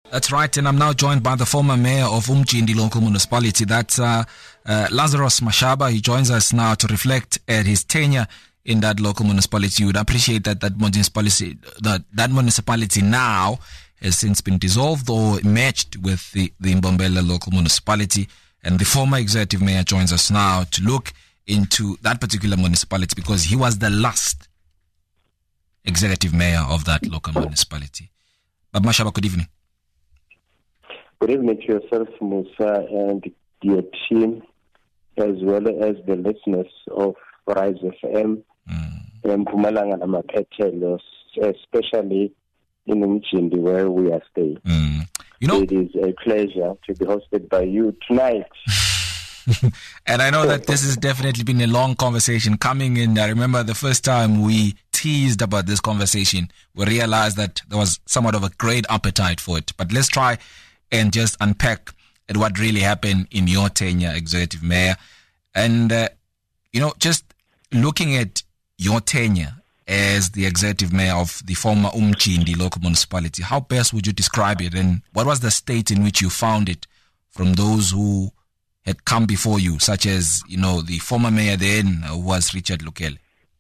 That's right, and I'm now joined by the former mayor of Umjindi local municipality. That's Lazarus Mashaba. He joins us now to reflect at his tenure in that local municipality. You would appreciate that municipality now has since been dissolved or merged with the Mbombela local municipality. And the former executive mayor joins us now to look into that particular municipality because he was the last executive mayor of that local municipality. But Mashaba, good evening. Good evening to yourself, Musa, and your team, as well as the listeners of Rise FM and Mpumalanga and Mapetelo, especially in Umjindi where we are staying. You know, it is a pleasure to be hosted by you tonight. And I know that this has definitely been a long conversation coming in. I remember the first time we teased about this conversation, we realized that there was somewhat of a great appetite for it. But let's try and just unpack at what really happened in your tenure, executive mayor. And, just looking at your tenure as the executive mayor of the former Umjindi local municipality, how best would you describe it? And what was the state in which you found it from those who had come before you, such as, the former mayor then was Richard Lukele?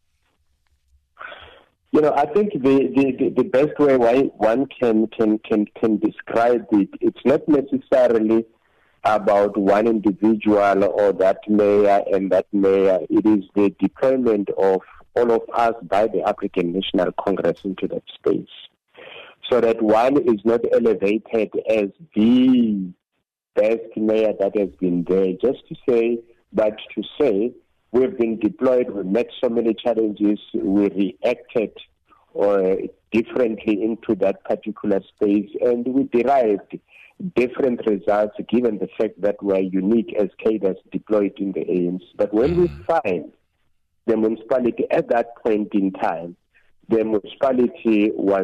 I think the best way one can describe it, it's not necessarily about one individual or that mayor and that mayor. It is the deployment of all of us by the African National Congress into that space, so that one is not elevated as the best mayor that has been there, just to say, but to say, we've been deployed, we met so many challenges, we reacted differently into that particular space, and we derived different results given the fact that we're unique as cadres deployed in the ANC. But when we find the municipality at that point in time, the municipality was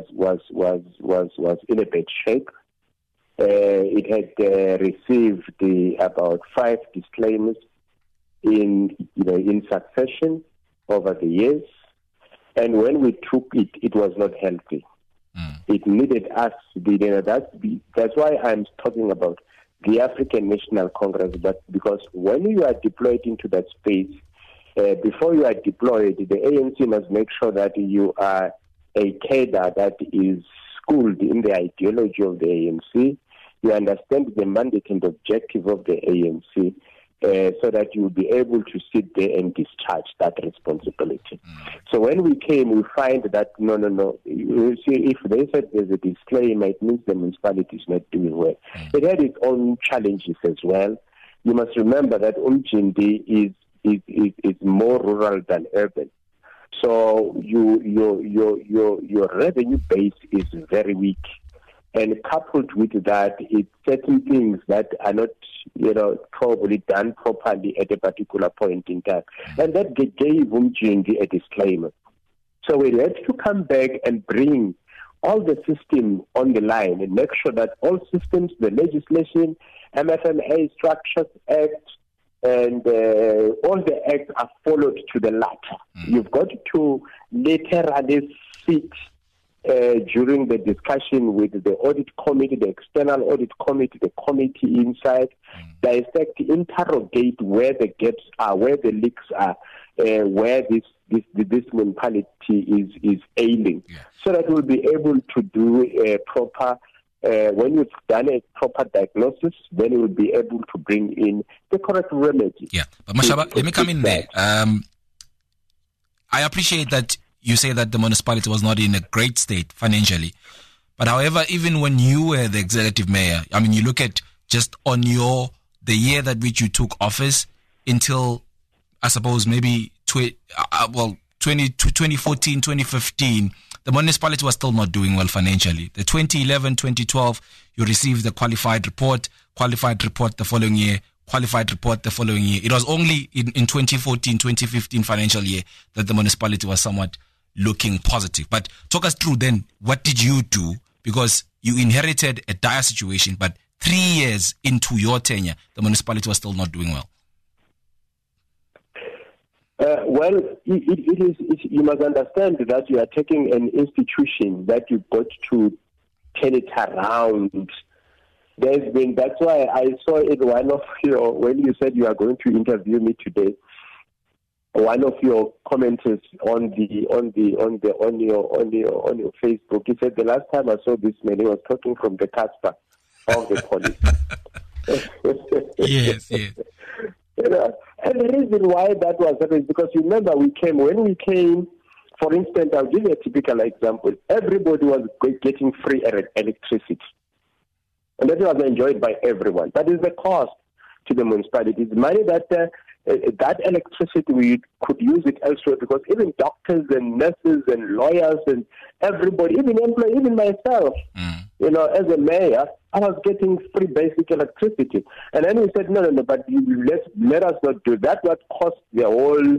in a bad shape. It had received about 5 disclaimers in succession over the years, and when we took it, it was not healthy. It needed us. That's why I'm talking about the African National Congress. But because when you are deployed into that space, before you are deployed, the ANC must make sure that you are a cadre that is schooled in the ideology of the ANC. You understand the mandate and objective of the ANC, so that you will be able to sit there and discharge that responsibility. So when we came, we find that no. You see, if they said there's a disclaimer, it means the municipality is not doing well. It had its own challenges as well. You must remember that Umjindi is more rural than urban. So your revenue base is very weak. And coupled with that, it's certain things that are not, probably done properly at a particular point in time. And that gave Umjindi a disclaimer. So we had to come back and bring all the system on the line and make sure that all systems, the legislation, MFMA, Structures Act, and all the acts are followed to the latter. You've got to literally sit during the discussion with the audit committee, the external audit committee, the committee inside, dissect, interrogate where the gaps are, where the leaks are, where this municipality is ailing, so that we'll be able to do a proper. When you've done a proper diagnosis, then you will be able to bring in the correct remedy. Yeah, but Mashaba, let me come in there. I appreciate that you say that the municipality was not in a great state financially. But however, even when you were the executive mayor, you look at just on the year that which you took office until, I suppose, maybe 2014, 2015, the municipality was still not doing well financially. The 2011, 2012, you received the qualified report the following year, qualified report the following year. It was only in 2014, 2015 financial year that the municipality was somewhat looking positive. But talk us through then, what did you do? Because you inherited a dire situation, but 3 years into your tenure, the municipality was still not doing well. You must understand that you are taking an institution that you got to turn it around. That's why I saw in one of your, when you said you are going to interview me today, one of your commenters on your Facebook, he said the last time I saw this man, he was talking from the Casper of the police. Yes. You know, and the reason why that was happening is because you remember when we came, for instance, I'll give you a typical example. Everybody was getting free electricity. And that was enjoyed by everyone. That is the cost to the municipality. It's money that that electricity, we could use it elsewhere, because even doctors and nurses and lawyers and everybody, even employees, even myself, you know, as a mayor, I was getting free basic electricity. And then we said, no, but let us not do that. What cost the whole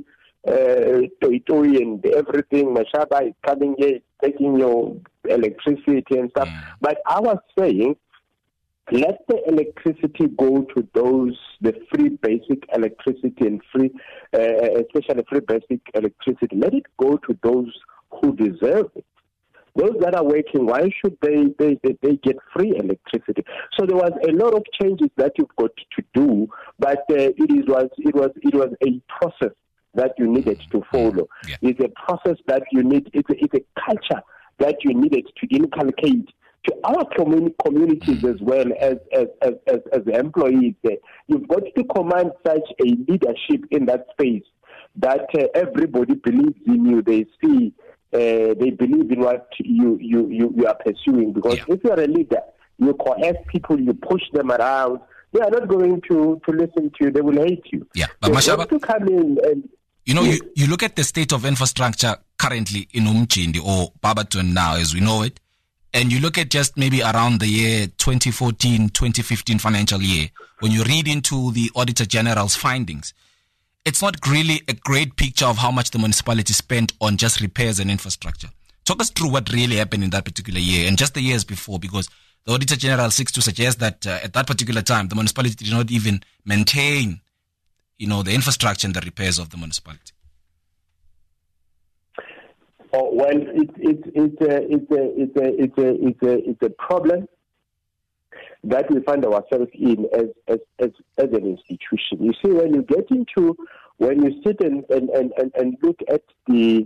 Toitoi and everything, Mashaba is coming here, taking your electricity and stuff. But I was saying, let the electricity go to those, the free basic electricity and free, especially free basic electricity. Let it go to those who deserve it. Those that are working, why should they get free electricity? So there was a lot of changes that you've got to do, but it was a process that you needed to follow. Yeah. It's a process that you need. It's a culture that you needed to inculcate to our communities as well as employees. You've got to command such a leadership in that space that everybody believes in you. They see, they believe in what you are pursuing. Because if you are a leader, you coerce people, you push them around. They are not going to listen to you. They will hate you. Yeah, but Mashaba, to come in and you look at the state of infrastructure currently in Umchindi or Barberton now, as we know it. And you look at just maybe around the year 2014, 2015 financial year, when you read into the Auditor General's findings, it's not really a great picture of how much the municipality spent on just repairs and infrastructure. Talk us through what really happened in that particular year and just the years before, because the Auditor General seeks to suggest that at that particular time, the municipality did not even maintain, the infrastructure and the repairs of the municipality. Oh, well, it's a problem that we find ourselves in as an institution. You see, when you sit and look at the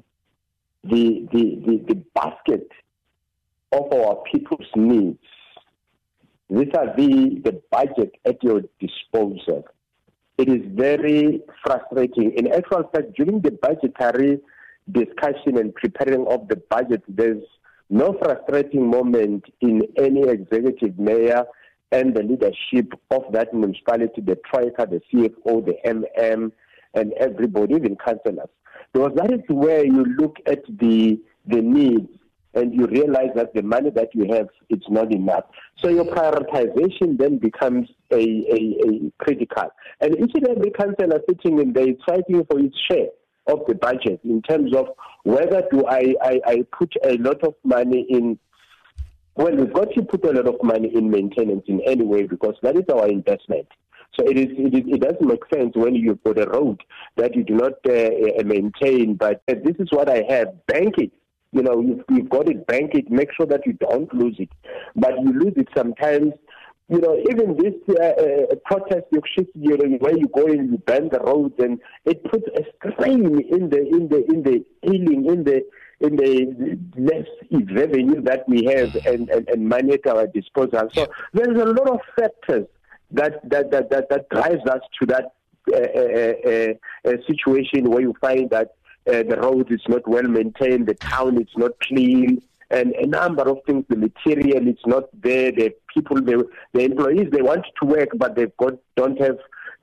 basket of our people's needs, these are the budget at your disposal. It is very frustrating. In actual fact, during the budgetary discussion and preparing of the budget, there's no frustrating moment in any executive mayor and the leadership of that municipality, the troika, the CFO, the MM, and everybody, even councillors. Because that is where you look at the needs and you realize that the money that you have, it's not enough. So your prioritization then becomes a critical. And each and every councillor sitting in there is fighting for its share of the budget in terms of whether do I put a lot of money in. Well, we've got to put a lot of money in maintenance in any way, because that is our investment. So it doesn't make sense when you've got a road that you do not maintain, but this is what I have, bank it. You've got it, bank it, make sure that you don't lose it. But you lose it sometimes. Even this protest, where you go and you bend the roads, and it puts a strain in the healing, in the less revenue that we have and money at our disposal. So there's a lot of factors that drives us to that situation where you find that the road is not well maintained, the town is not clean, and a number of things. The material is not there. The people, the employees, they want to work, but don't have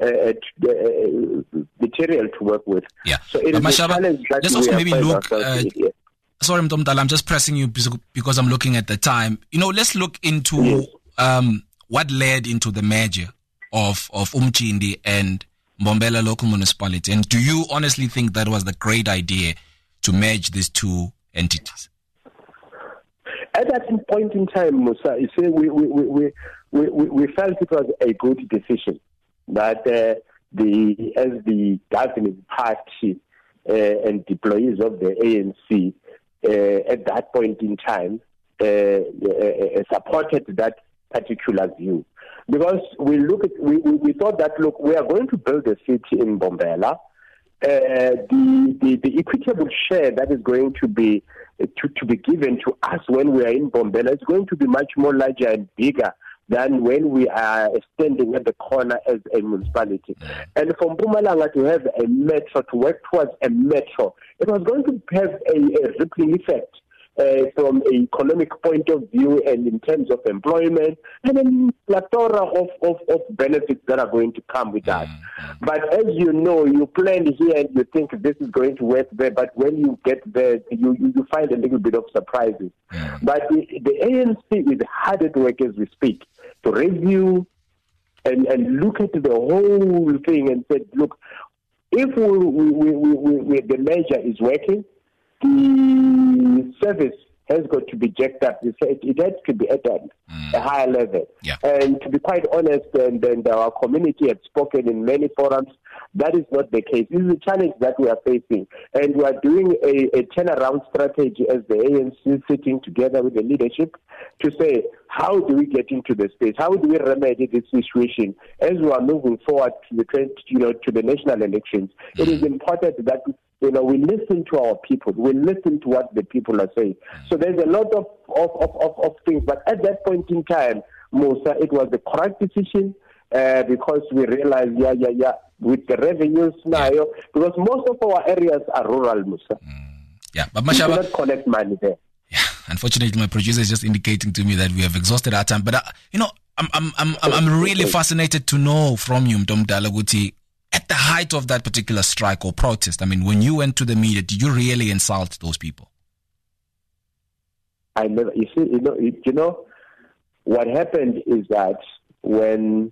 material to work with. Yeah. So it is Mashaba, a challenge that let's we also maybe look. Sorry, Mtomdala, I'm just pressing you because I'm looking at the time. Let's look into what led into the merger of Umchindi and Mbombela local municipality. And do you honestly think that was the great idea to merge these two entities? At that point in time, Musa, you see, we felt it was a good decision that as the governing party and employees of the ANC at that point in time, supported that particular view, because we thought that, look, we are going to build a city in Mbombela. The equitable share that is going to be given to us when we are in Mbombela is going to be much more larger and bigger than when we are standing at the corner as a municipality. And for Mpumalanga to have a metro, to work towards a metro, it was going to have a rippling effect from an economic point of view and in terms of employment, and then plethora of benefits that are going to come with that. But as you know, you plan here and you think this is going to work there, but when you get there, you find a little bit of surprises. But the ANC is hard at work as we speak to review and look at the whole thing and say, look, if the measure is working, the service has got to be jacked up. It has to be at a higher level. Yeah. And to be quite honest, and our community has spoken in many forums, that is not the case. This is a challenge that we are facing. And we are doing a turnaround strategy as the ANC, sitting together with the leadership to say, how do we get into the space? How do we remedy this situation as we are moving forward to the national elections? It is important that we listen to our people. We listen to what the people are saying. So there's a lot of things. But at that point in time, Musa, it was the correct decision because we realized, with the revenues now, because most of our areas are rural, Musa. Yeah, but Mashaba, you cannot collect money there. Yeah, unfortunately, my producer is just indicating to me that we have exhausted our time. But I'm really fascinated to know from you, Mtomdala Guti, at the height of that particular strike or protest, I mean, when you went to the media, did you really insult those people? I never. You know, what happened is that when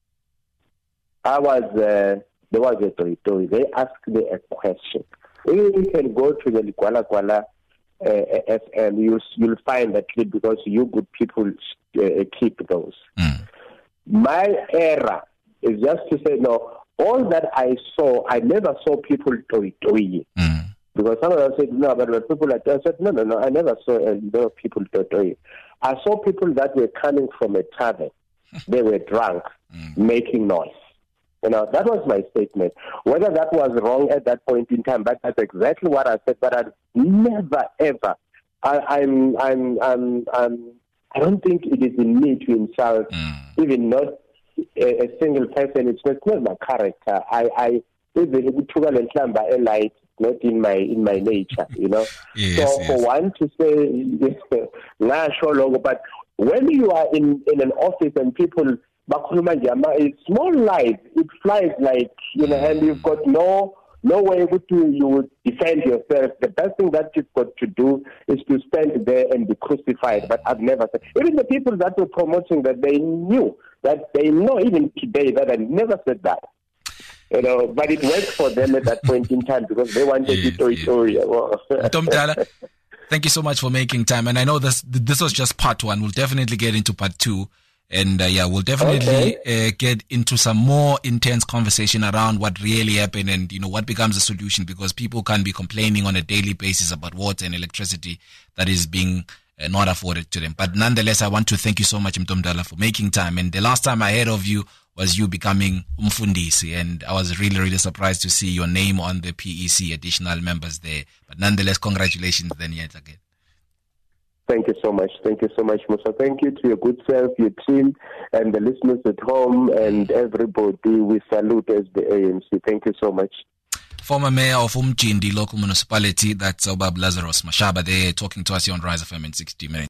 I was there was a story. They asked me a question. You can go to the Kuala Kuala FM. You'll find that clip because you good people keep those. My error is just to say no. All that I saw, I never saw people toy. Because some of them said, no, but people I said, no, I never saw people toy. I saw people that were coming from a tavern. They were drunk, making noise. That was my statement. Whether that was wrong at that point in time, but that's exactly what I said. But I never, ever, I don't think it is in me to insult, even not a single person. It's not my character. I even not in my nature, Yes, for one to say but when you are in an office and people it's small lies, it flies like and you've got no way you would defend yourself. The best thing that you've got to do is to stand there and be crucified. But I've never said, even the people that were promoting that, they knew that, they know even today that I never said that. But it worked for them at that point in time because they wanted to Mtomdala, thank you so much for making time. And I know this was just part one. We'll definitely get into part two. And we'll definitely get into some more intense conversation around what really happened and, what becomes a solution, because people can't be complaining on a daily basis about water and electricity that is being not afforded to them. But nonetheless, I want to thank you so much, Mtomdala, for making time. And the last time I heard of you was you becoming Umfundisi, and I was really, really surprised to see your name on the PEC additional members there. But nonetheless, congratulations then yet again. Thank you so much. Thank you so much, Musa. Thank you to your good self, your team, and the listeners at home, and everybody. We salute as the ANC. Thank you so much. Former Mayor of Umjindi Local Municipality, that's Obab Lazarus Mashaba, there talking to us here on Rise FM in 60 minutes.